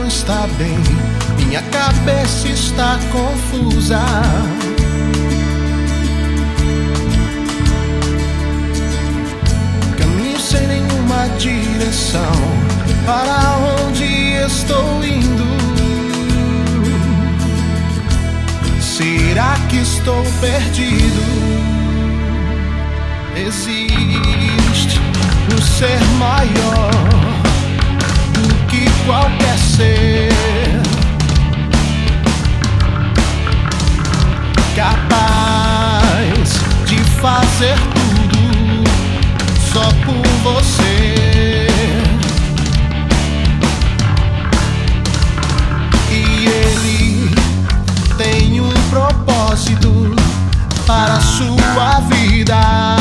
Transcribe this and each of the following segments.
não está bem, minha cabeça está confusa. Caminho sem nenhuma direção, para onde estou indo? Será que estou perdido? Existe um ser maior do que qualquer ser, capaz de fazer tudo só por você. E ele tem um propósito para a sua vida.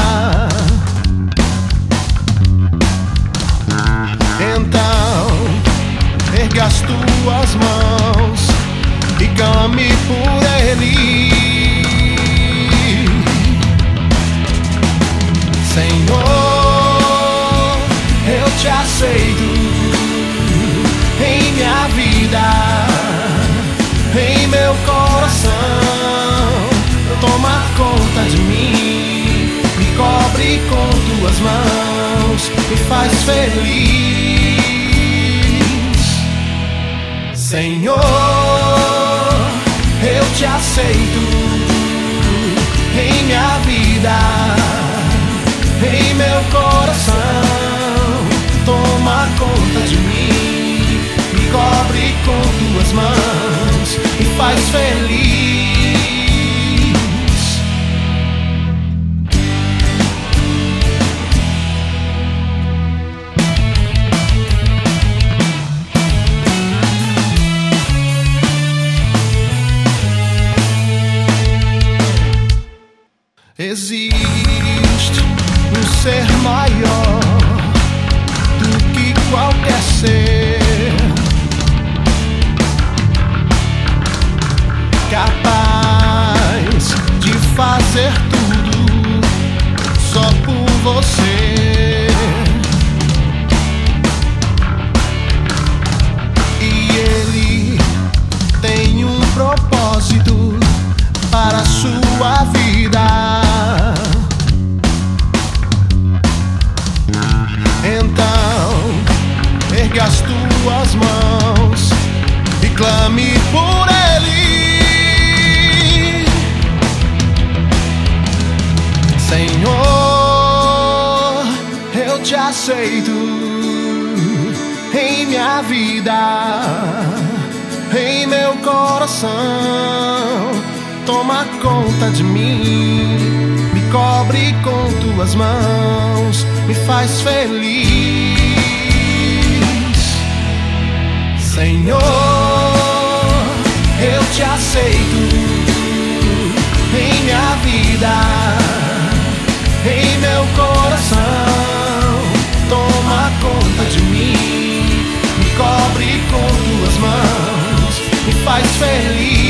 Então, erga as tuas mãos e clame por ele. Senhor, eu te aceito em minha vida, em meu coração. Toma conta de mim, me cobre com tuas mãos, me faz feliz. Senhor, eu te aceito em minha vida, em meu coração. Toma conta de mim, me cobre com tuas mãos, me faz feliz. Existe um ser maior do que qualquer ser, capaz de fazer tudo só por você. E ele tem um propósito para a sua vida. Então, ergue as tuas mãos e clame por ele. Senhor, eu te aceito em minha vida, em meu coração. Toma conta de mim, me cobre com tuas mãos, me faz feliz. Senhor, eu te aceito em minha vida, em meu coração. Toma conta de mim, me cobre com tuas mãos, me faz feliz.